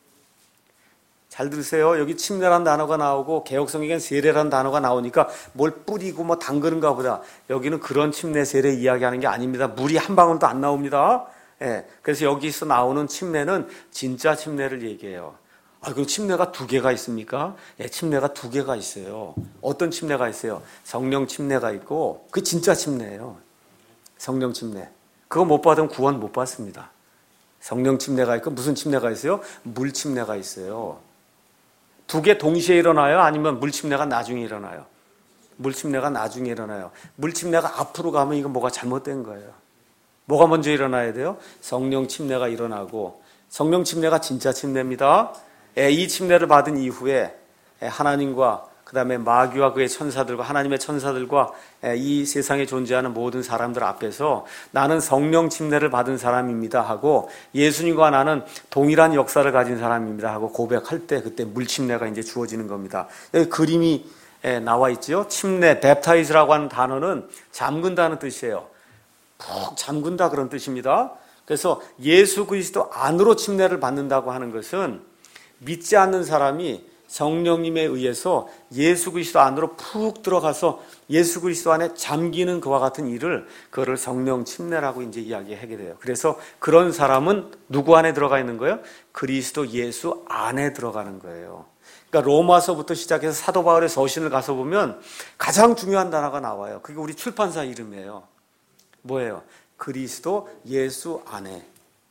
잘 들으세요. 여기 침례라는 단어가 나오고 개역성경에는 세례라는 단어가 나오니까 뭘 뿌리고 뭐 담그는가 보다. 여기는 그런 침례 세례 이야기하는 게 아닙니다. 물이 한 방울도 안 나옵니다. 그래서 여기서 나오는 침례는 진짜 침례를 얘기해요. 그 침례가 두 개가 있습니까? 침례가 두 개가 있어요. 어떤 침례가 있어요? 성령 침례가 있고, 그 진짜 침례예요. 성령 침례. 그거 못 받으면 구원 못 받습니다. 성령 침례가 있고, 무슨 침례가 있어요? 물 침례가 있어요. 두 개 동시에 일어나요? 아니면 물 침례가 나중에 일어나요? 물 침례가 나중에 일어나요. 물 침례가 앞으로 가면 이거 뭐가 잘못된 거예요. 뭐가 먼저 일어나야 돼요? 성령 침례가 일어나고, 성령 침례가 진짜 침례입니다. 이 침례를 받은 이후에 하나님과 그 다음에 마귀와 그의 천사들과 하나님의 천사들과 이 세상에 존재하는 모든 사람들 앞에서 나는 성령 침례를 받은 사람입니다 하고 예수님과 나는 동일한 역사를 가진 사람입니다 하고 고백할 때 그때 물 침례가 이제 주어지는 겁니다. 여기 그림이 나와 있죠. 침례, 랩타이즈라고 하는 단어는 잠근다는 뜻이에요. 푹 잠근다 그런 뜻입니다. 그래서 예수 그리스도 안으로 침례를 받는다고 하는 것은 믿지 않는 사람이 성령님에 의해서 예수 그리스도 안으로 푹 들어가서 예수 그리스도 안에 잠기는 그와 같은 일을 그거를 성령 침례라고 이제 이야기하게 돼요. 그래서 그런 사람은 누구 안에 들어가 있는 거예요? 그리스도 예수 안에 들어가는 거예요. 그러니까 로마서부터 시작해서 사도 바울의 서신을 가서 보면 가장 중요한 단어가 나와요. 그게 우리 출판사 이름이에요. 뭐예요? 그리스도 예수 안에.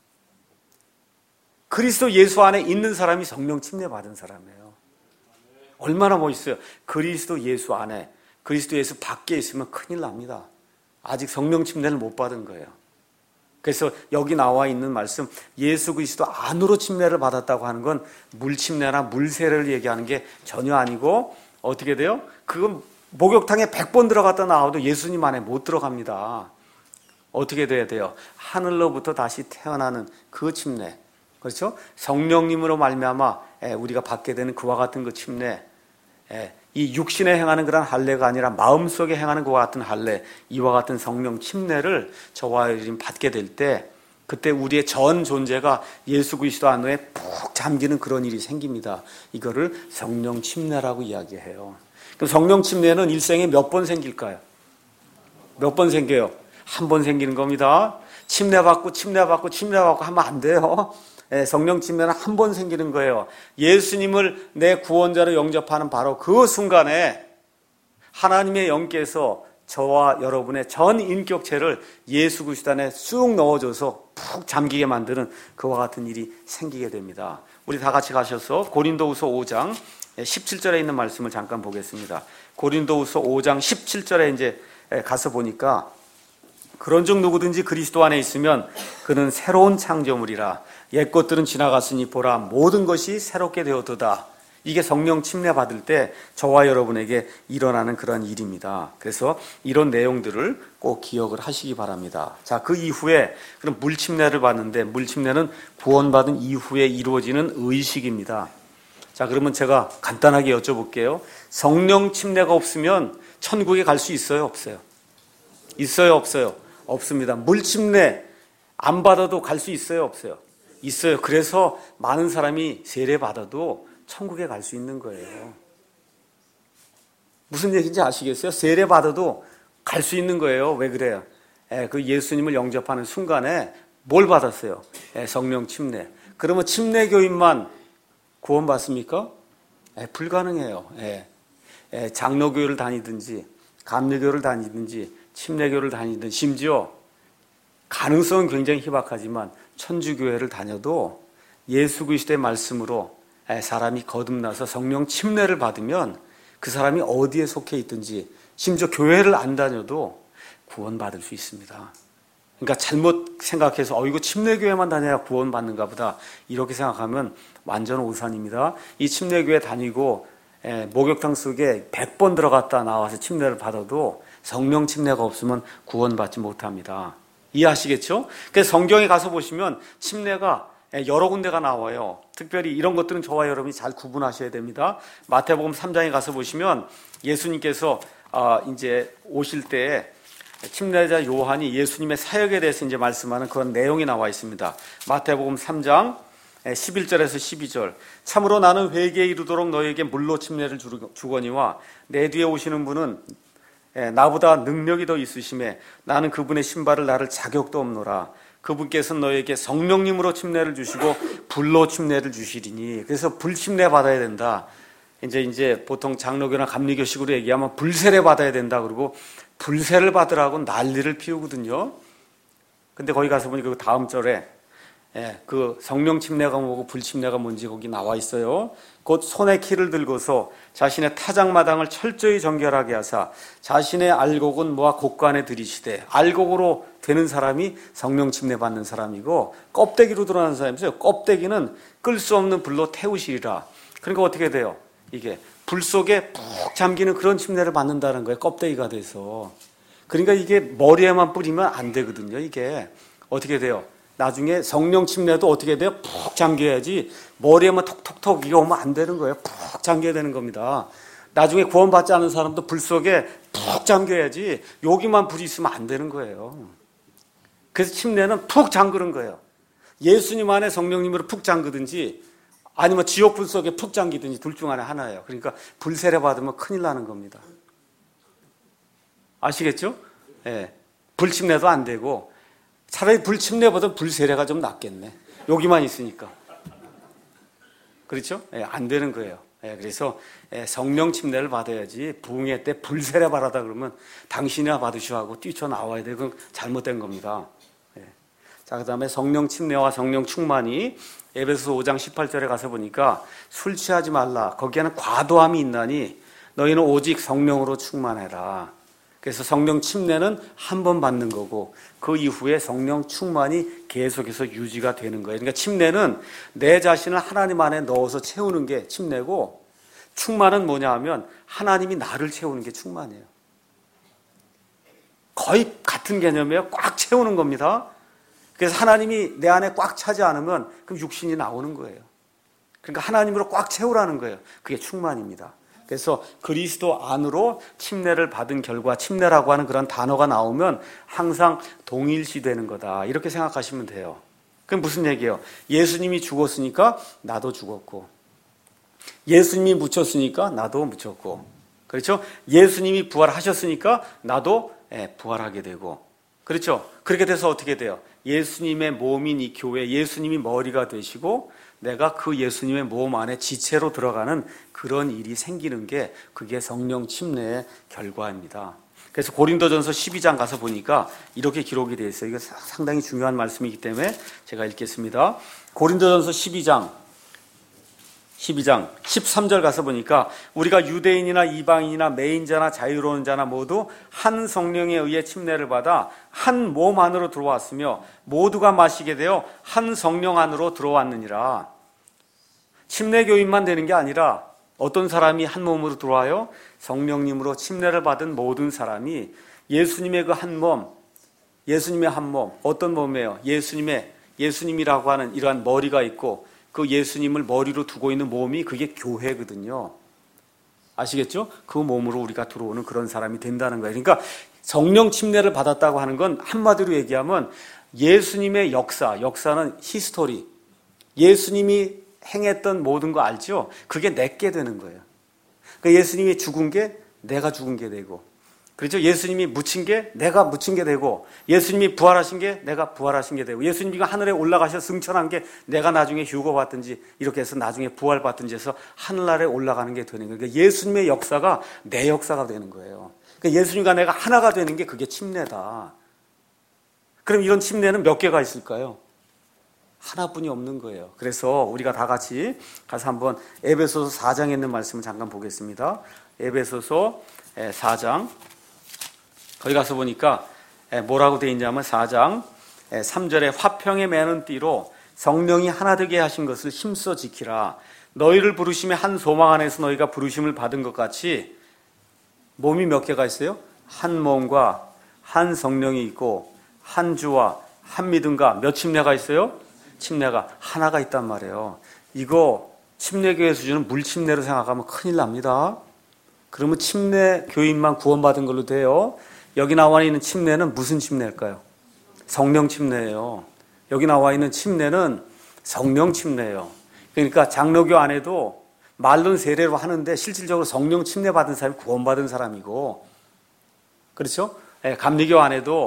그리스도 예수 안에 있는 사람이 성령 침례 받은 사람이에요. 얼마나 멋있어요. 그리스도 예수 안에, 그리스도 예수 밖에 있으면 큰일 납니다. 아직 성령 침례를 못 받은 거예요. 그래서 여기 나와 있는 말씀, 예수 그리스도 안으로 침례를 받았다고 하는 건 물 침례나 물 세례를 얘기하는 게 전혀 아니고 어떻게 돼요? 그건 목욕탕에 100번 들어갔다 나와도 예수님 안에 못 들어갑니다. 어떻게 돼야 돼요? 하늘로부터 다시 태어나는 그 침례. 그렇죠? 성령님으로 말미암아 우리가 받게 되는 그와 같은 그 침례, 이 육신에 행하는 그런 할례가 아니라 마음속에 행하는 그와 같은 할례, 이와 같은 성령 침례를 저와 여러분이 받게 될 때 그때 우리의 전 존재가 예수 그리스도 안에 푹 잠기는 그런 일이 생깁니다. 이거를 성령 침례라고 이야기해요. 그럼 성령 침례는 일생에 몇 번 생길까요? 몇 번 생겨요? 한 번 생기는 겁니다. 침례받고 하면 안 돼요. 성령 침례는 한 번 생기는 거예요. 예수님을 내 구원자로 영접하는 바로 그 순간에 하나님의 영께서 저와 여러분의 전 인격체를 예수 그리스도 안에 쑥 넣어줘서 푹 잠기게 만드는 그와 같은 일이 생기게 됩니다. 우리 다 같이 가셔서 고린도후서 5장 17절에 있는 말씀을 잠깐 보겠습니다. 고린도후서 5장 17절에 이제 가서 보니까 그런즉 누구든지 그리스도 안에 있으면 그는 새로운 창조물이라 옛 것들은 지나갔으니 보라 모든 것이 새롭게 되었도다. 이게 성령 침례 받을 때 저와 여러분에게 일어나는 그런 일입니다. 그래서 이런 내용들을 꼭 기억을 하시기 바랍니다. 자, 그 이후에 그럼 물 침례를 받는데 물 침례는 구원받은 이후에 이루어지는 의식입니다. 자, 그러면 제가 간단하게 여쭤볼게요. 성령 침례가 없으면 천국에 갈 수 있어요, 없어요? 있어요, 없어요? 없습니다. 물 침례 안 받아도 갈 수 있어요, 없어요? 있어요. 그래서 많은 사람이 세례 받아도 천국에 갈 수 있는 거예요. 무슨 얘기인지 아시겠어요? 세례 받아도 갈 수 있는 거예요. 왜 그래요? 그 예수님을 영접하는 순간에 뭘 받았어요? 성령 침례. 그러면 침례교인만 구원받습니까? 불가능해요. 장로교를 다니든지 감리교를 다니든지 침례교를 다니든 심지어 가능성은 굉장히 희박하지만 천주교회를 다녀도 예수 그리스도의 말씀으로 사람이 거듭나서 성령 침례를 받으면 그 사람이 어디에 속해 있든지 심지어 교회를 안 다녀도 구원받을 수 있습니다. 그러니까 잘못 생각해서 이거 침례교회만 다녀야 구원받는가 보다 이렇게 생각하면 완전 오산입니다. 이 침례교회 다니고 목욕탕 속에 100번 들어갔다 나와서 침례를 받아도 성령 침례가 없으면 구원받지 못합니다. 이해하시겠죠? 그래서 성경에 가서 보시면 침례가 여러 군데가 나와요. 특별히 이런 것들은 저와 여러분이 잘 구분하셔야 됩니다. 마태복음 3장에 가서 보시면 예수님께서 이제 오실 때 침례자 요한이 예수님의 사역에 대해서 이제 말씀하는 그런 내용이 나와 있습니다. 마태복음 3장 11절에서 12절. 참으로 나는 회개에 이르도록 너에게 물로 침례를 주거니와 내 뒤에 오시는 분은 나보다 능력이 더 있으심에 나는 그분의 신발을 나를 자격도 없노라. 그분께서 너에게 성령님으로 침례를 주시고 불로 침례를 주시리니. 그래서 불 침례 받아야 된다. 이제 보통 장로교나 감리교식으로 얘기하면 불세례 받아야 된다. 그러고 불세를 받으라고 난리를 피우거든요. 근데 거기 가서 보니 그 다음 절에 그 성령 침례가 뭐고 불 침례가 뭔지 거기 나와 있어요. 곧 손에 키를 들고서 자신의 타작마당을 철저히 정결하게 하사 자신의 알곡은 모아 곳간에 들이시되, 알곡으로 되는 사람이 성령 침례 받는 사람이고 껍데기로 드러나는 사람이죠. 껍데기는 끌 수 없는 불로 태우시리라. 그러니까 어떻게 돼요? 이게 불 속에 푹 잠기는 그런 침례를 받는다는 거예요. 껍데기가 돼서. 그러니까 이게 머리에만 뿌리면 안 되거든요. 이게 어떻게 돼요? 나중에 성령 침례도 어떻게 돼요? 푹 잠겨야지. 머리에만 톡톡톡 이거 오면 안 되는 거예요. 푹 잠겨야 되는 겁니다. 나중에 구원받지 않은 사람도 불 속에 푹 잠겨야지 여기만 불이 있으면 안 되는 거예요. 그래서 침례는 푹 잠그는 거예요. 예수님 안에 성령님으로 푹 잠그든지 아니면 지옥 불 속에 푹 잠기든지 둘 중 안에 하나예요. 그러니까 불세례 받으면 큰일 나는 겁니다. 아시겠죠? 예. 불침례도 안 되고 차라리 불침례보다 불세례가 좀 낫겠네. 여기만 있으니까. 그렇죠? 예, 안 되는 거예요. 예, 그래서 성령 침례를 받아야지 부흥회 때 불세례 받았다 그러면 당신이나 받으시오 하고 뛰쳐나와야 되고 잘못된 겁니다. 예. 자, 그 다음에 성령 침례와 성령 충만이 에베소서 5장 18절에 가서 보니까 술 취하지 말라. 거기에는 과도함이 있나니 너희는 오직 성령으로 충만해라. 그래서 성령 침례는 한 번 받는 거고 그 이후에 성령 충만이 계속해서 유지가 되는 거예요. 그러니까 침례는 내 자신을 하나님 안에 넣어서 채우는 게 침례고, 충만은 뭐냐 하면 하나님이 나를 채우는 게 충만이에요. 거의 같은 개념이에요. 꽉 채우는 겁니다. 그래서 하나님이 내 안에 꽉 차지 않으면 그럼 육신이 나오는 거예요. 그러니까 하나님으로 꽉 채우라는 거예요. 그게 충만입니다. 그래서 그리스도 안으로 침례를 받은 결과, 침례라고 하는 그런 단어가 나오면 항상 동일시되는 거다. 이렇게 생각하시면 돼요. 그럼 무슨 얘기예요? 예수님이 죽었으니까 나도 죽었고, 예수님이 묻혔으니까 나도 묻혔고, 그렇죠? 예수님이 부활하셨으니까 나도 부활하게 되고, 그렇죠? 그렇게 돼서 어떻게 돼요? 예수님의 몸인 이 교회, 예수님이 머리가 되시고 내가 그 예수님의 몸 안에 지체로 들어가는 그런 일이 생기는 게 그게 성령 침례의 결과입니다. 그래서 고린도전서 12장 가서 보니까 이렇게 기록이 되어 있어요. 이거 상당히 중요한 말씀이기 때문에 제가 읽겠습니다. 고린도전서 12장 13절 가서 보니까 우리가 유대인이나 이방인이나 매인자나 자유로운 자나 모두 한 성령에 의해 침례를 받아 한 몸 안으로 들어왔으며 모두가 마시게 되어 한 성령 안으로 들어왔느니라. 침례교인만 되는 게 아니라 어떤 사람이 한 몸으로 들어와요? 성령님으로 침례를 받은 모든 사람이 예수님의 그 한 몸, 예수님의 한 몸, 어떤 몸이에요? 예수님이라고 하는 이러한 머리가 있고 그 예수님을 머리로 두고 있는 몸이 그게 교회거든요. 아시겠죠? 그 몸으로 우리가 들어오는 그런 사람이 된다는 거예요. 그러니까 성령 침례를 받았다고 하는 건 한마디로 얘기하면 예수님의 역사는 히스토리, 예수님이 행했던 모든 거 알죠? 그게 내게 되는 거예요. 그러니까 예수님이 죽은 게 내가 죽은 게 되고, 그렇죠? 예수님이 묻힌 게 내가 묻힌 게 되고, 예수님이 부활하신 게 내가 부활하신 게 되고, 예수님이 하늘에 올라가셔 승천한 게 내가 나중에 휴거받든지 이렇게 해서 나중에 부활받든지 해서 하늘나라에 올라가는 게 되는 거예요. 그러니까 예수님의 역사가 내 역사가 되는 거예요. 그러니까 예수님과 내가 하나가 되는 게 그게 침례다. 그럼 이런 침례는 몇 개가 있을까요? 하나뿐이 없는 거예요. 그래서 우리가 다 같이 가서 한번 에베소서 4장에 있는 말씀을 잠깐 보겠습니다. 에베소서 4장 거기 가서 보니까 뭐라고 되어 있냐면 4장 3절에 화평에 매는 띠로 성령이 하나 되게 하신 것을 힘써 지키라. 너희를 부르심의 한 소망 안에서 너희가 부르심을 받은 것 같이 몸이 몇 개가 있어요? 한 몸과 한 성령이 있고 한 주와 한 믿음과 몇 침례가 있어요? 침례가 하나가 있단 말이에요. 이거 침례교회 수준은 물침례로 생각하면 큰일 납니다. 그러면 침례 교인만 구원받은 걸로 돼요. 여기 나와 있는 침례는 무슨 침례일까요? 성령 침례예요. 여기 나와 있는 침례는 성령 침례예요. 그러니까 장로교 안에도 말론 세례로 하는데 실질적으로 성령 침례 받은 사람이 구원받은 사람이고, 그렇죠? 감리교 안에도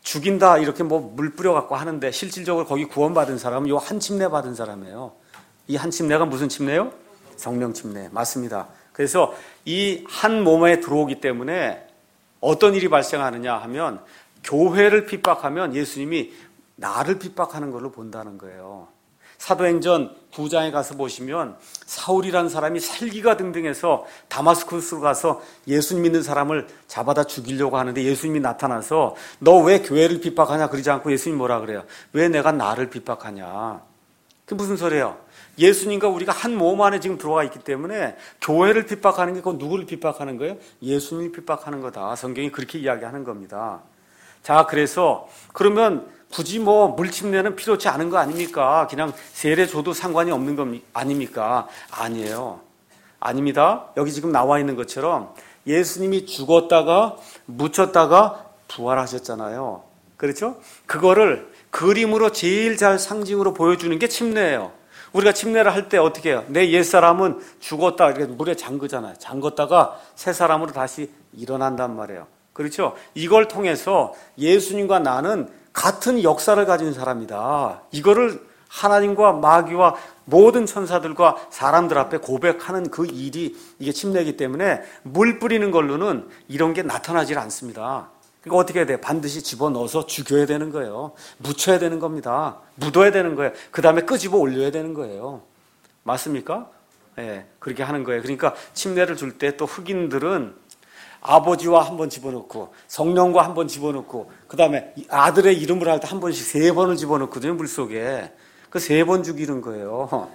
죽인다 이렇게 뭐 물 뿌려갖고 하는데 실질적으로 거기 구원받은 사람은 요 한 침례 받은 사람이에요. 이 한 침례가 무슨 침례요? 성령 침례. 맞습니다. 그래서 이 한 몸에 들어오기 때문에 어떤 일이 발생하느냐 하면 교회를 핍박하면 예수님이 나를 핍박하는 걸로 본다는 거예요. 사도행전 9장에 가서 보시면 사울이라는 사람이 살기가 등등해서 다마스쿠스로 가서 예수님 믿는 사람을 잡아다 죽이려고 하는데 예수님이 나타나서 너 왜 교회를 핍박하냐 그러지 않고 예수님이 뭐라 그래요? 왜 내가 나를 핍박하냐? 그게 무슨 소리예요? 예수님과 우리가 한 몸 안에 지금 들어와 있기 때문에 교회를 핍박하는 게 그건 누구를 핍박하는 거예요? 예수님이 핍박하는 거다. 성경이 그렇게 이야기하는 겁니다. 자, 그래서 그러면 굳이 뭐 물침례는 필요치 않은 거 아닙니까? 그냥 세례 줘도 상관이 없는 거 아닙니까? 아니에요. 아닙니다. 여기 지금 나와 있는 것처럼 예수님이 죽었다가 묻혔다가 부활하셨잖아요. 그렇죠? 그거를 그림으로 제일 잘 상징으로 보여주는 게 침례예요. 우리가 침례를 할 때 어떻게 해요? 내 옛사람은 죽었다 이렇게 물에 잠그잖아요. 잠궜다가 새 사람으로 다시 일어난단 말이에요. 그렇죠? 이걸 통해서 예수님과 나는 같은 역사를 가진 사람이다. 이거를 하나님과 마귀와 모든 천사들과 사람들 앞에 고백하는 그 일이 이게 침례이기 때문에 물 뿌리는 걸로는 이런 게 나타나질 않습니다. 그러니까 어떻게 해야 돼요? 반드시 집어넣어서 죽여야 되는 거예요. 묻혀야 되는 겁니다. 묻어야 되는 거예요. 그 다음에 끄집어 올려야 되는 거예요. 맞습니까? 예, 그렇게 하는 거예요. 그러니까 침례를 줄 때 또 흑인들은 아버지와 한 번 집어넣고 성령과 한 번 집어넣고 그 다음에 아들의 이름을 할 때 한 번씩 3번을 집어넣거든요. 물속에. 그 3번 죽이는 거예요.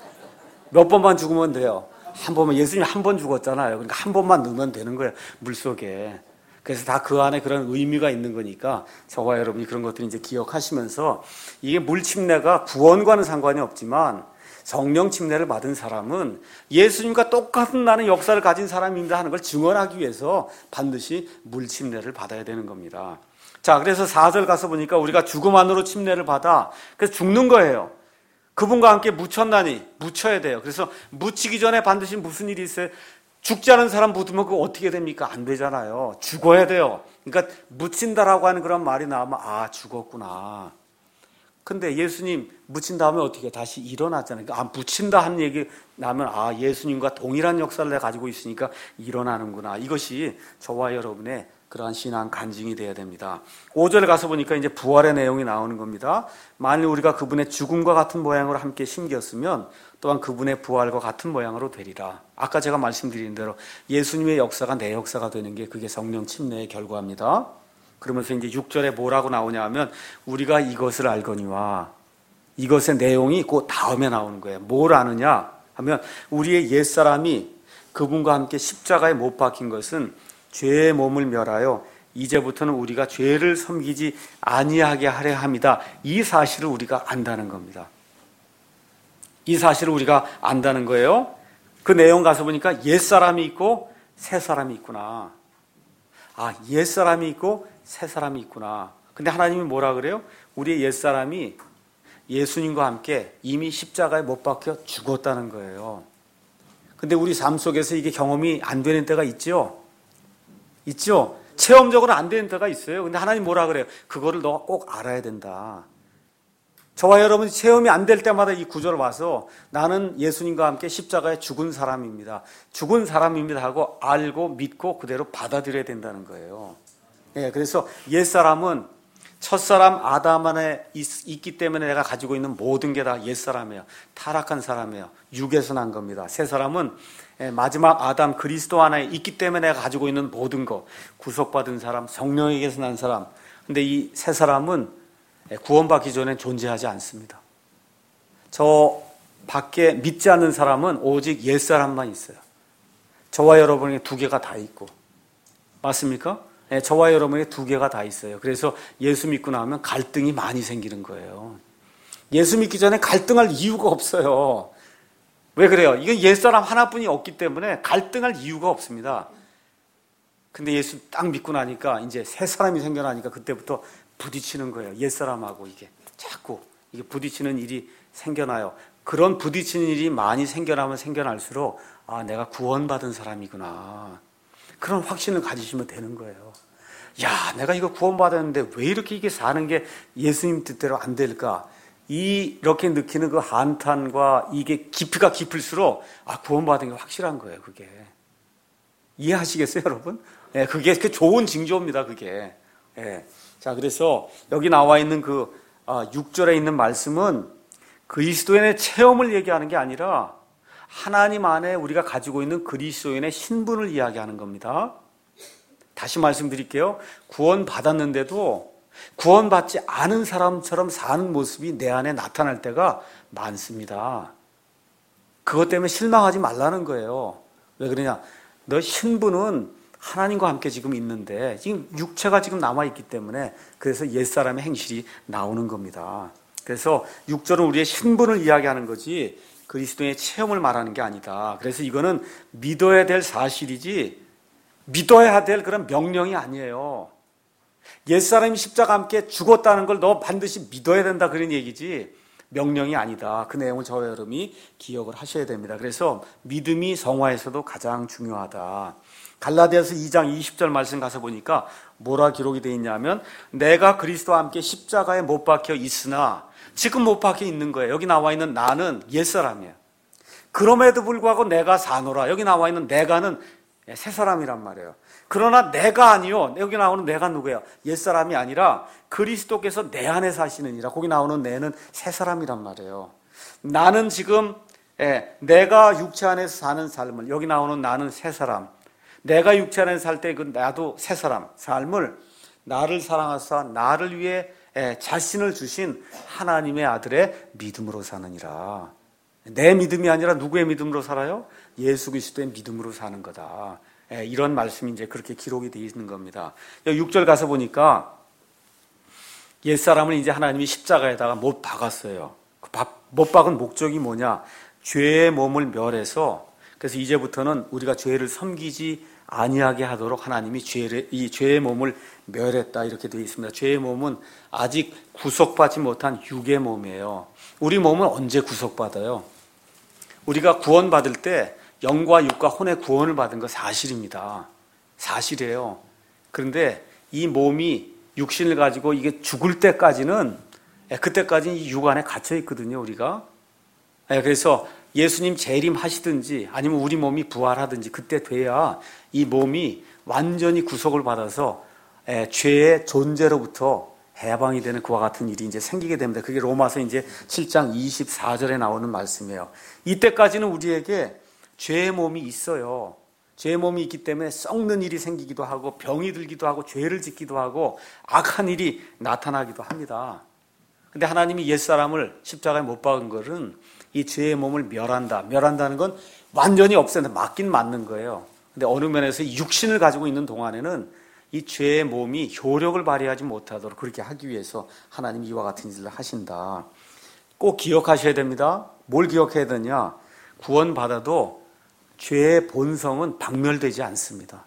몇 번만 죽으면 돼요? 한 번만. 예수님 한 번 죽었잖아요. 그러니까 한 번만 넣으면 되는 거예요. 물속에. 그래서 다 그 안에 그런 의미가 있는 거니까 저와 여러분이 그런 것들을 이제 기억하시면서 이게 물침례가 구원과는 상관이 없지만 성령 침례를 받은 사람은 예수님과 똑같은 나는 역사를 가진 사람입니다 하는 걸 증언하기 위해서 반드시 물 침례를 받아야 되는 겁니다. 자, 그래서 4절 가서 보니까 우리가 죽음 안으로 침례를 받아 그래서 죽는 거예요. 그분과 함께 묻혔나니 묻혀야 돼요. 그래서 묻히기 전에 반드시 무슨 일이 있어요? 죽지 않은 사람 묻으면 그거 어떻게 됩니까? 안 되잖아요. 죽어야 돼요. 그러니까 묻힌다라고 하는 그런 말이 나오면 아, 죽었구나. 근데 예수님 묻힌 다음에 어떻게 다시 일어났잖아요. 그러니까 묻힌다 하는 얘기 나면 아, 예수님과 동일한 역사를 내가 가지고 있으니까 일어나는구나. 이것이 저와 여러분의 그러한 신앙 간증이 돼야 됩니다. 5절에 가서 보니까 이제 부활의 내용이 나오는 겁니다. 만일 우리가 그분의 죽음과 같은 모양으로 함께 심겼으면 또한 그분의 부활과 같은 모양으로 되리라. 아까 제가 말씀드린 대로 예수님의 역사가 내 역사가 되는 게 그게 성령 침례의 결과입니다. 그러면서 이제 6절에 뭐라고 나오냐 하면 우리가 이것을 알거니와 이것의 내용이 그 다음에 나오는 거예요. 뭘 아느냐 하면 우리의 옛사람이 그분과 함께 십자가에 못 박힌 것은 죄의 몸을 멸하여 이제부터는 우리가 죄를 섬기지 아니하게 하려 합니다. 이 사실을 우리가 안다는 겁니다. 이 사실을 우리가 안다는 거예요. 그 내용 가서 보니까 옛사람이 있고 새사람이 있구나. 아, 옛사람이 있고 새사람이 있구나. 근데 하나님이 뭐라 그래요? 우리의 옛사람이 예수님과 함께 이미 십자가에 못 박혀 죽었다는 거예요. 근데 우리 삶 속에서 이게 경험이 안 되는 때가 있죠? 있죠? 체험적으로 안 되는 때가 있어요. 근데 하나님 뭐라 그래요? 그거를 너가 꼭 알아야 된다. 저와 여러분이 체험이 안 될 때마다 이 구절을 와서 나는 예수님과 함께 십자가에 죽은 사람입니다. 죽은 사람입니다 하고 알고 믿고 그대로 받아들여야 된다는 거예요. 예, 그래서 옛사람은 첫사람 아담 안에 있기 때문에 내가 가지고 있는 모든 게 다 옛사람이에요. 타락한 사람이에요. 육에서 난 겁니다. 새사람은 마지막 아담 그리스도 안에 있기 때문에 내가 가지고 있는 모든 것, 구속받은 사람, 성령에게서 난 사람. 근데 이 새사람은 구원받기 전에 존재하지 않습니다. 저 밖에 믿지 않는 사람은 오직 옛사람만 있어요. 저와 여러분에게 두 개가 다 있고. 맞습니까? 저와 여러분에게 두 개가 다 있어요. 그래서 예수 믿고 나면 갈등이 많이 생기는 거예요. 예수 믿기 전에 갈등할 이유가 없어요. 왜 그래요? 이건 옛사람 하나뿐이 없기 때문에 갈등할 이유가 없습니다. 근데 예수 딱 믿고 나니까 이제 새 사람이 생겨나니까 그때부터 부딪히는 거예요. 옛사람하고 이게 자꾸 이게 부딪히는 일이 생겨나요. 그런 부딪히는 일이 많이 생겨나면 생겨날수록 아, 내가 구원받은 사람이구나. 그런 확신을 가지시면 되는 거예요. 야, 내가 이거 구원받았는데 왜 이렇게 이게 사는 게 예수님 뜻대로 안 될까? 이렇게 느끼는 그 한탄과 이게 깊이가 깊을수록 구원받은 게 확실한 거예요, 그게. 이해하시겠어요, 여러분? 예, 그게 좋은 징조입니다, 그게. 예. 자, 그래서 여기 나와 있는 그 6절에 있는 말씀은 그리스도인의 체험을 얘기하는 게 아니라 하나님 안에 우리가 가지고 있는 그리스도인의 신분을 이야기하는 겁니다. 다시 말씀드릴게요. 구원받았는데도 구원받지 않은 사람처럼 사는 모습이 내 안에 나타날 때가 많습니다. 그것 때문에 실망하지 말라는 거예요. 왜 그러냐? 너 신분은 하나님과 함께 지금 있는데 지금 육체가 지금 남아있기 때문에 그래서 옛사람의 행실이 나오는 겁니다. 그래서 6절은 우리의 신분을 이야기하는 거지 그리스도의 체험을 말하는 게 아니다. 그래서 이거는 믿어야 될 사실이지 믿어야 될 그런 명령이 아니에요. 옛사람이 십자가 함께 죽었다는 걸 너 반드시 믿어야 된다 그런 얘기지 명령이 아니다. 그 내용을 저와 여러분이 기억을 하셔야 됩니다. 그래서 믿음이 성화에서도 가장 중요하다. 갈라디아서 2장 20절 말씀 가서 보니까 뭐라 기록이 되어 있냐면 내가 그리스도와 함께 십자가에 못 박혀 있으나 지금 못 박혀 있는 거예요. 여기 나와 있는 나는 옛사람이에요. 그럼에도 불구하고 내가 사노라. 여기 나와 있는 내가는 새 사람이란 말이에요. 그러나 내가 아니요. 여기 나오는 내가 누구예요? 옛사람이 아니라 그리스도께서 내 안에 사시느니라. 거기 나오는 내는 새 사람이란 말이에요. 나는 지금 내가 육체 안에서 사는 삶을 여기 나오는 나는 새 사람. 내가 육체 안에서 살 때 그 나도 새 사람 삶을 나를 사랑하사 나를 위해 자신을 주신 하나님의 아들의 믿음으로 사느니라. 내 믿음이 아니라 누구의 믿음으로 살아요? 예수 그리스도의 믿음으로 사는 거다. 이런 말씀이 이제 그렇게 기록이 되어 있는 겁니다. 6절 가서 보니까 옛사람을 이제 하나님이 십자가에다가 못 박았어요. 못 박은 목적이 뭐냐? 죄의 몸을 멸해서 그래서 이제부터는 우리가 죄를 섬기지 아니하게 하도록 하나님이 이 죄의 몸을 멸했다 이렇게 되어 있습니다. 죄의 몸은 아직 구속받지 못한 육의 몸이에요. 우리 몸은 언제 구속받아요? 우리가 구원받을 때 영과 육과 혼의 구원을 받은 거 사실입니다. 사실이에요. 그런데 이 몸이 육신을 가지고 이게 죽을 때까지는 그때까지는 이 육 안에 갇혀 있거든요, 우리가. 그래서 예수님 재림하시든지 아니면 우리 몸이 부활하든지 그때 돼야 이 몸이 완전히 구속을 받아서 죄의 존재로부터 해방이 되는 그와 같은 일이 이제 생기게 됩니다. 그게 로마서 이제 7장 24절에 나오는 말씀이에요. 이때까지는 우리에게 죄의 몸이 있어요. 죄의 몸이 있기 때문에 썩는 일이 생기기도 하고 병이 들기도 하고 죄를 짓기도 하고 악한 일이 나타나기도 합니다. 근데 하나님이 옛사람을 십자가에 못 박은 것은 이 죄의 몸을 멸한다. 멸한다는 건 완전히 없앤다. 맞긴 맞는 거예요. 근데 어느 면에서 육신을 가지고 있는 동안에는 이 죄의 몸이 효력을 발휘하지 못하도록 그렇게 하기 위해서 하나님이 이와 같은 일을 하신다. 꼭 기억하셔야 됩니다. 뭘 기억해야 되냐? 구원받아도 죄의 본성은 박멸되지 않습니다.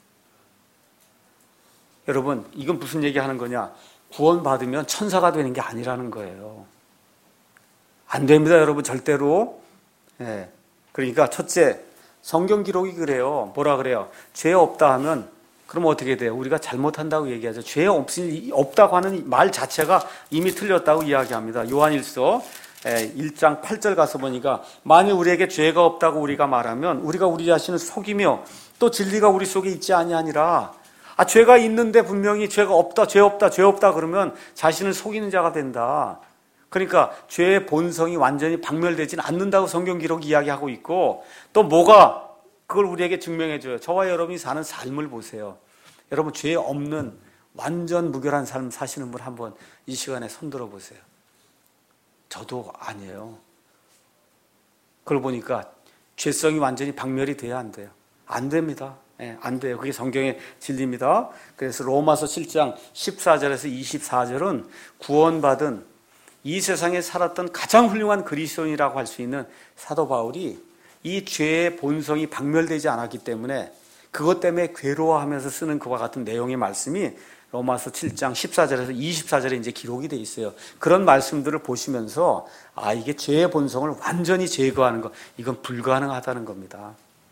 여러분, 이건 무슨 얘기하는 거냐? 구원받으면 천사가 되는 게 아니라는 거예요. 안 됩니다, 여러분, 절대로. 그러니까 첫째, 성경 기록이 그래요. 뭐라 그래요? 죄 없다 하면 그럼 어떻게 돼요? 우리가 잘못한다고 얘기하죠. 죄 없다고 하는 말 자체가 이미 틀렸다고 이야기합니다. 요한일서 1장 8절 가서 보니까 만일 우리에게 죄가 없다고 우리가 말하면 우리가 우리 자신을 속이며 또 진리가 우리 속에 있지 아니하니라. 죄가 있는데 분명히 죄가 없다, 죄 없다, 죄 없다 그러면 자신을 속이는 자가 된다. 그러니까 죄의 본성이 완전히 박멸되지는 않는다고 성경 기록이 이야기하고 있고 또 뭐가 그걸 우리에게 증명해줘요. 저와 여러분이 사는 삶을 보세요. 여러분 죄 없는 완전 무결한 삶 사시는 분 한번 이 시간에 손들어 보세요. 저도 아니에요. 그걸 보니까 죄성이 완전히 박멸이 돼야 안 돼요. 안 됩니다. 안 돼요. 그게 성경의 진리입니다. 그래서 로마서 7장 14절에서 24절은 구원받은 이 세상에 살았던 가장 훌륭한 그리스도인이라고 할 수 있는 사도 바울이 이 죄의 본성이 박멸되지 않았기 때문에 그것 때문에 괴로워하면서 쓰는 그와 같은 내용의 말씀이 로마서 7장 14절에서 24절에 이제 기록이 되어 있어요. 그런 말씀들을 보시면서 이게 죄의 본성을 완전히 제거하는 것, 이건 불가능하다는 겁니다.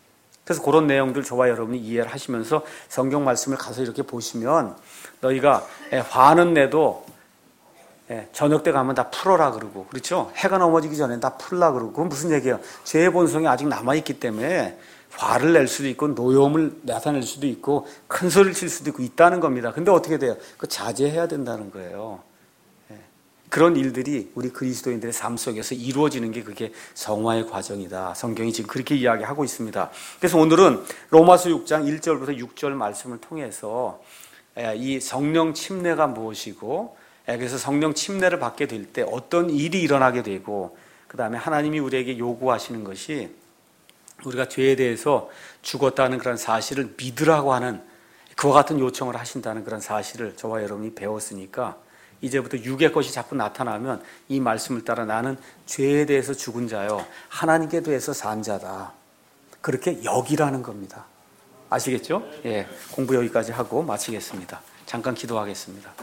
그래서 그런 내용들 저와 여러분이 이해를 하시면서 성경 말씀을 가서 이렇게 보시면 너희가 화는 내도 저녁 때 가면 다 풀어라 그러고, 그렇죠? 해가 넘어지기 전에 다 풀라 그러고. 그건 무슨 얘기예요? 죄의 본성이 아직 남아있기 때문에 화를 낼 수도 있고 노여움을 나타낼 수도 있고 큰 소리를 칠 수도 있고 있다는 겁니다. 근데 어떻게 돼요? 그 자제해야 된다는 거예요. 그런 일들이 우리 그리스도인들의 삶 속에서 이루어지는 게 그게 성화의 과정이다. 성경이 지금 그렇게 이야기하고 있습니다. 그래서 오늘은 로마서 6장 1절부터 6절 말씀을 통해서 이 성령 침례가 무엇이고, 그래서 성령 침례를 받게 될 때 어떤 일이 일어나게 되고, 그 다음에 하나님이 우리에게 요구하시는 것이 우리가 죄에 대해서 죽었다는 그런 사실을 믿으라고 하는 그와 같은 요청을 하신다는 그런 사실을 저와 여러분이 배웠으니까 이제부터 육의 것이 자꾸 나타나면 이 말씀을 따라 나는 죄에 대해서 죽은 자요 하나님께 대해서 산 자다, 그렇게 여기라는 겁니다. 아시겠죠? 예, 공부 여기까지 하고 마치겠습니다. 잠깐 기도하겠습니다.